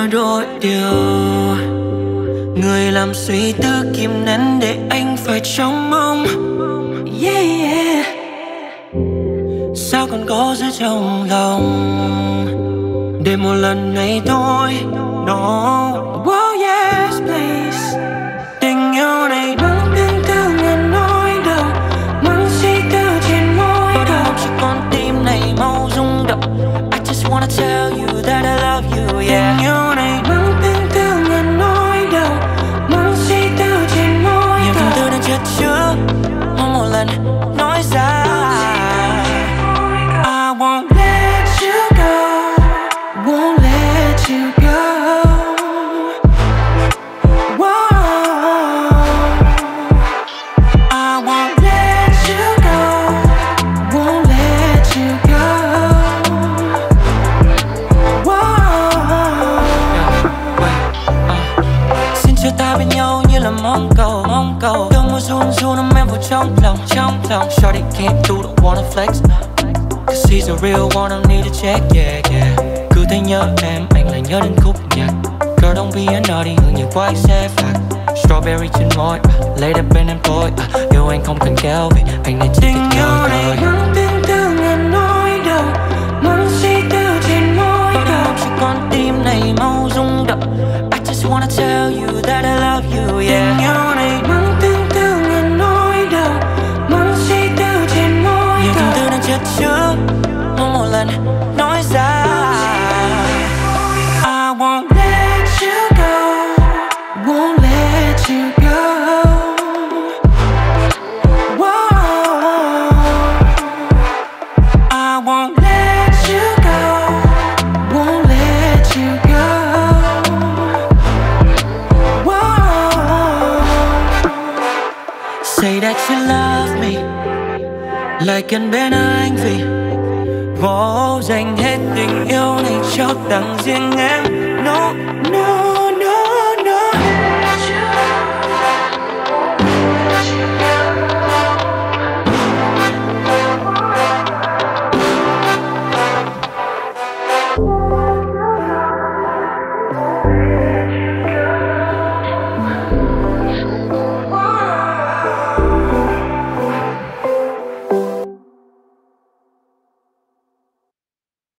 đổi điều. Người làm suy tư kìm nén để anh phải trông mong. Yeah, yeah. Sao còn có giữ trong lòng để một lần này thôi. No, oh yes please. Tình yêu này mang tiếng từ ngàn nỗi đau, mang suy tư trên môi đầu. Chỉ con tim này mau rung động. I just wanna tell you that I love you, yeah. Tình yêu này mang tiếng từ ngàn nỗi đau, mang suy tư trên môi đầu. Nhiều tương tư đang chất chứa, mong một lần nói ra. I won't let you go, won't let you go. Whoa. I won't let you go, won't let you go. Whoa. Xin cho ta bên nhau như là mong cầu. Cơn mưa run run ấm em vào trong lòng. Shawty came through, don't wanna flex, cause he's a real one, I need to check, yeah, yeah. Cứ thấy nhớ em, anh lại nhớ đến khúc nhạc. Girl don't be a naughty, hương như quái xe phạt. Strawberry trên môi, lấy đập bên em thôi. Yêu anh không cần kéo vì anh nên chỉ thích nhớ thôi. Mang tiếng từ ngàn nỗi đau, mang suy tư trên môi đầu. Chỉ con tim này mau rung động. I just wanna tell you that I love you, yeah. Tình yêu này mang tiếng từ ngàn nỗi đau, mang suy tư trên môi đầu. Nhiều tương tư đang chất chứa, mong một lần nói ra. I won't let you go, won't let you go. Whoa. I won't let you go, won't let you go. Whoa. Say that you love me, lại gần bên anh vì dành hết tình yêu này cho tặng riêng em. No, no.